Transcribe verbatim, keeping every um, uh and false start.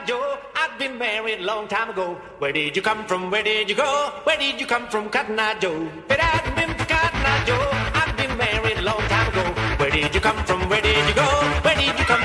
Eye Joe, I've been married a long time ago. Where did you come from? Where did you go? Where did you come from, Cotton Eye Joe? But I've been for Cotton Eye Joe. I've been married a long time ago. Where did you come from? Where did you go? Where did you come